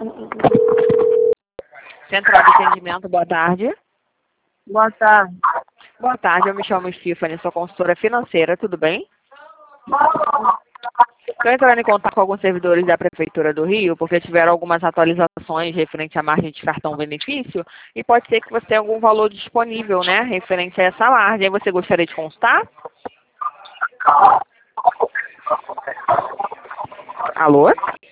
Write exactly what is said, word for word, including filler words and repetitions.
Central de Atendimento, boa tarde. Boa tarde. Boa tarde, eu me chamo Stephanie, sou consultora financeira, tudo bem? Estou entrando em contato com alguns servidores da Prefeitura do Rio, porque tiveram algumas atualizações referente à margem de cartão-benefício, e pode ser que você tenha algum valor disponível, né, referente a essa margem. Você gostaria de constar? Alô?